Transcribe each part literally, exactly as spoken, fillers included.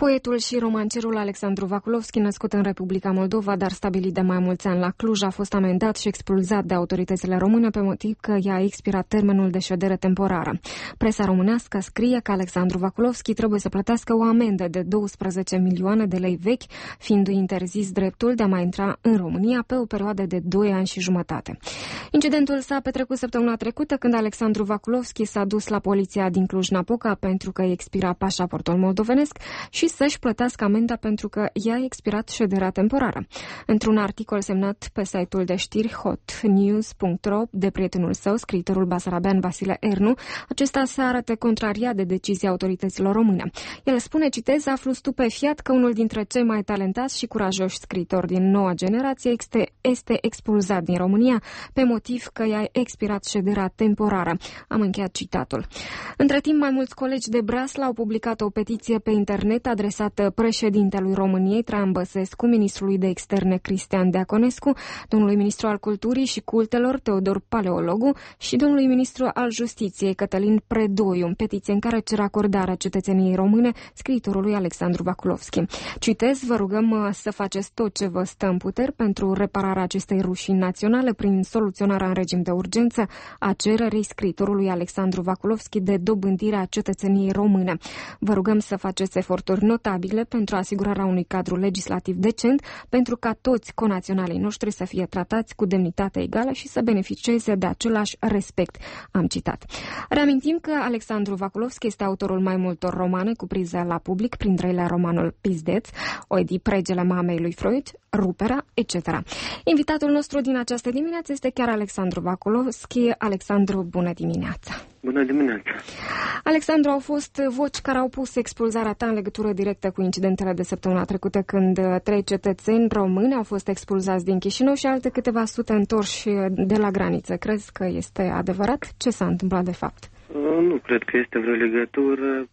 Poetul și romancerul Alexandru Vakulovski, născut în Republica Moldova, dar stabilit de mai mulți ani la Cluj, a fost amendat și expulzat de autoritățile române pe motiv că i-a expirat termenul de ședere temporară. Presa românească scrie că Alexandru Vakulovski trebuie să plătească o amendă de douăsprezece milioane de lei vechi, fiindu-i interzis dreptul de a mai intra în România pe o perioadă de doi ani și jumătate. Incidentul s-a petrecut săptămâna trecută, când Alexandru Vakulovski s-a dus la poliția din Cluj-Napoca pentru că îi expira pașaportul moldovenesc și să-și plătească amenda pentru că i-a expirat șederea temporară. Într-un articol semnat pe site-ul de știri hotnews punct ro de prietenul său, scriitorul basarabean Vasile Ernu, acesta se arată contrariat de decizia autorităților române. El spune, citez, aflu stupefiat că unul dintre cei mai talentați și curajoși scriitori din noua generație este, este expulzat din România pe motiv că i-a expirat șederea temporară. Am încheiat citatul. Între timp, mai mulți colegi de Breasla au publicat o petiție pe internet adresată președintelui României, Traian Băsescu, ministrului de externe Cristian Deaconescu, domnului ministru al culturii și cultelor Teodor Paleologu și domnului ministru al justiției Cătălin Predoiu, petiție în care cer acordarea cetățeniei române scriitorului Alexandru Vakulovski. Citez, vă rugăm să faceți tot ce vă stă în puteri pentru repararea acestei rușini naționale prin soluționarea în regim de urgență a cererii scriitorului Alexandru Vakulovski de dobândirea cetățeniei române. Vă rugăm să faceți eforturi notabile pentru asigurarea unui cadru legislativ decent, pentru ca toți conaționalii noștri să fie tratați cu demnitate egală și să beneficieze de același respect. Am citat. Reamintim că Alexandru Vakulovski este autorul mai multor romane cuprinse la public, printre ele romanul Pizdeț, Oedip, Regele mamei lui Freud, Rupera, et cetera. Invitatul nostru din această dimineață este chiar Alexandru Vakulovski. Alexandru, bună dimineața! Bună dimineața! Alexandru, au fost voci care au pus expulzarea ta în legătură directă cu incidentele de săptămâna trecută, când trei cetățeni români au fost expulzați din Chișinău și alte câteva sute întorși de la graniță. Crezi că este adevărat? Ce s-a întâmplat de fapt? Nu cred că este vreo legătură.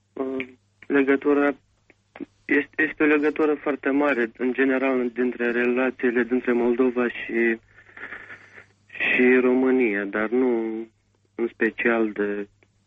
Legătura este, este o legătură foarte mare, în general, dintre relațiile dintre Moldova și, și România, dar nu în special de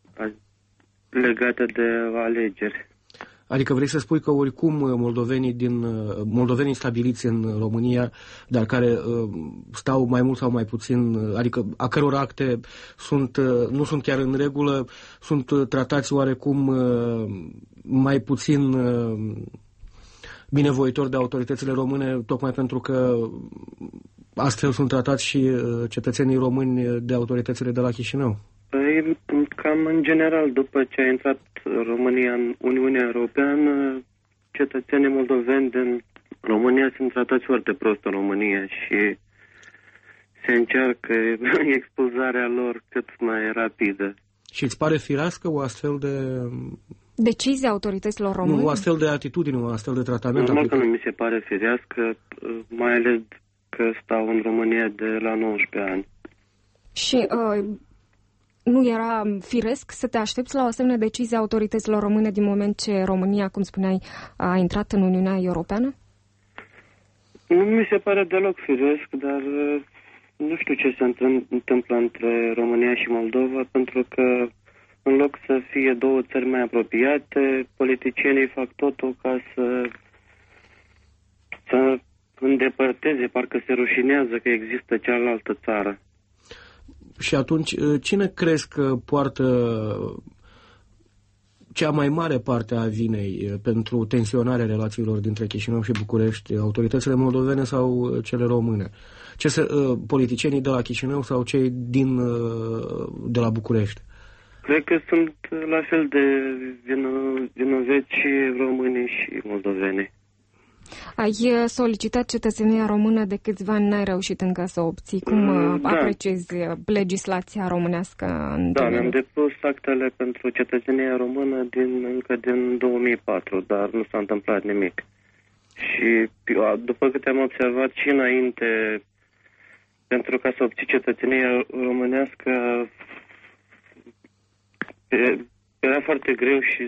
legate de alegeri. Adică vrei să spui că oricum moldovenii din moldovenii stabiliți în România, dar care uh, stau mai mult sau mai puțin, adică a căror acte sunt, uh, nu sunt chiar în regulă, sunt tratați oarecum uh, mai puțin uh, binevoitori de autoritățile române, tocmai pentru că astfel sunt tratați și uh, cetățenii români de autoritățile de la Chișinău. Păi, cam în general, după ce a intrat România în Uniunea Europeană, cetățenii moldoveni din România sunt tratați foarte prost în România și se încearcă expulzarea lor cât mai rapidă. Și îți pare firească o astfel de... decizia autorităților române? Nu, o astfel de atitudine, o astfel de tratament. Normal că nu mi se pare firească, mai ales că stau în România de la nouăsprezece ani. Și... Uh... nu era firesc să te aștepți la o asemenea decizie a autorităților române din moment ce România, cum spuneai, a intrat în Uniunea Europeană? Nu mi se pare deloc firesc, dar nu știu ce se întâmplă între România și Moldova, pentru că în loc să fie două țări mai apropiate, politicienii fac totul ca să, să îndepărteze, parcă se rușinează că există cealaltă țară. Și atunci, cine crezi că poartă cea mai mare parte a vinei pentru tensionarea relațiilor dintre Chișinău și București? Autoritățile moldovene sau cele române? Ce se, politicienii de la Chișinău sau cei din, de la București? Cred că sunt la fel de vinoveți și românii și moldoveni. Ai solicitat cetățenia română de câțiva ani, n-ai reușit încă să o obții. Cum da. apreciezi legislația românească? În da, mi-am depus actele pentru cetățenia română din, încă din două mii patru, dar nu s-a întâmplat nimic. Și după câte am observat și înainte, pentru ca să obții cetățenia românească, era foarte greu și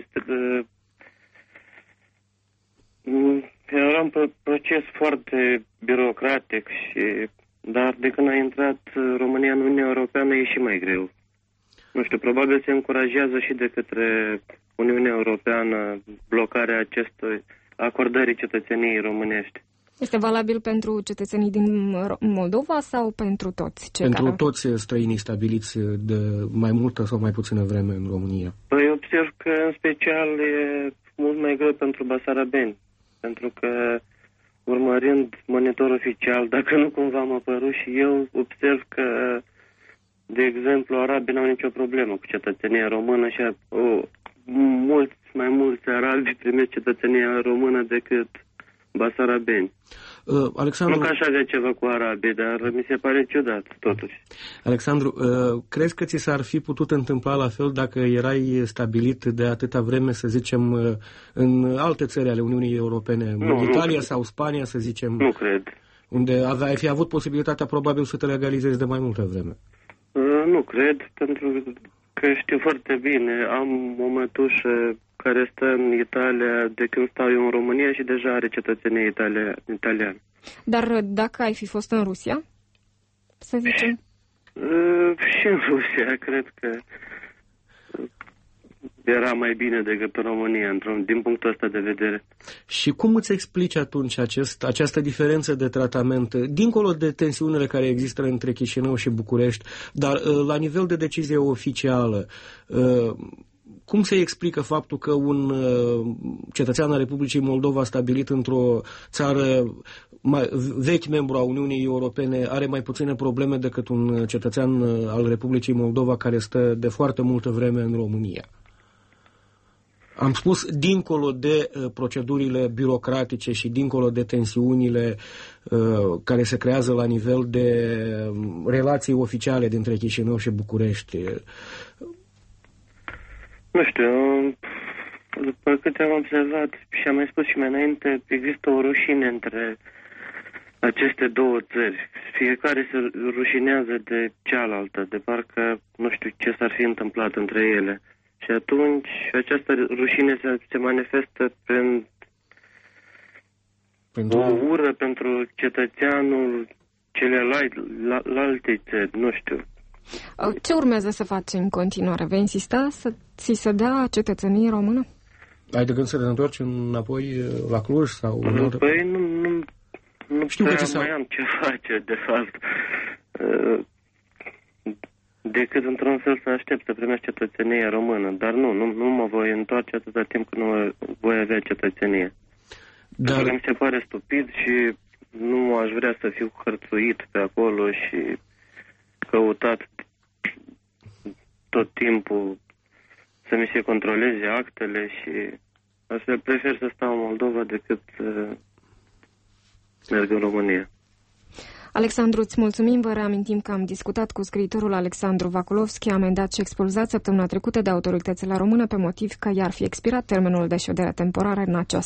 era un proces foarte birocratic, și, dar de când a intrat România în Uniunea Europeană e și mai greu. Nu știu, probabil se încurajează și de către Uniunea Europeană blocarea acestui acordării cetățeniei românești. Este valabil pentru cetățenii din Moldova sau pentru toți? Cei pentru care... toți străinii stabiliți de mai multă sau mai puțină vreme în România? Păi observ că în special e mult mai greu pentru basarabeni, pentru că urmărind monitor oficial, dacă nu cumva am apărut și eu, observ că, de exemplu, arabii n-au nicio problemă cu cetățenia română și o, mulți, mai mulți arabi primesc cetățenia română decât basarabeni. Uh, Alexandru... Nu că aș avea ceva cu arabii, dar mi se pare ciudat, totuși. Alexandru, uh, crezi că ți s-ar fi putut întâmpla la fel dacă erai stabilit de atâta vreme, să zicem, uh, în alte țări ale Uniunii Europene, nu, în Italia nu sau Spania, să zicem? Nu cred. Unde ai fi avut posibilitatea probabil să te legalizezi de mai multă vreme. Uh, nu cred, pentru că știu foarte bine. Am o mătușă care stă în Italia de când stau eu în România și deja are cetățenie italia, italiană. Dar dacă ai fi fost în Rusia, să zicem? Uh, și în Rusia, cred că era mai bine decât în România, într-un, din punctul ăsta de vedere. Și cum îți explici atunci acest, această diferență de tratament, dincolo de tensiunile care există între Chișinău și București, dar la nivel de decizie oficială, cum se explică faptul că un cetățean al Republicii Moldova stabilit într-o țară mai vechi membru a Uniunii Europene are mai puține probleme decât un cetățean al Republicii Moldova care stă de foarte multă vreme în România? Am spus, dincolo de uh, procedurile birocratice și dincolo de tensiunile uh, care se creează la nivel de uh, relații oficiale dintre Chișinău și București. Nu știu, după câte am observat și am mai spus și mai înainte, există o rușine între aceste două țări. Fiecare se rușinează de cealaltă, de parcă nu știu ce s-ar fi întâmplat între ele. Și atunci această rușine se, se manifestă prin pentru... o ură pentru cetățeanul celelalte țări, nu știu. Ce urmează să faci în continuare? Vei insista să ți se dea cetățenie română? Ai de gând să te întorci înapoi la Cluj? Sau păi nu, nu, nu știu prea că mai am ce face, de fapt. Decât într-un fel să aștept să primești cetățenia română. Dar nu, nu, nu mă voi întoarce atâta timp când nu voi avea cetățenie. Dar... Pentru că mi se pare stupid și nu aș vrea să fiu hărțuit pe acolo și căutat tot timpul să mi se controleze actele și astfel prefer să stau în Moldova decât să merg în România. Alexandru, îți mulțumim, vă reamintim că am discutat cu scriitorul Alexandru Vakulovski, amendat și expulzat săptămâna trecută de autoritățile române pe motiv că i-ar fi expirat termenul de ședere temporară în această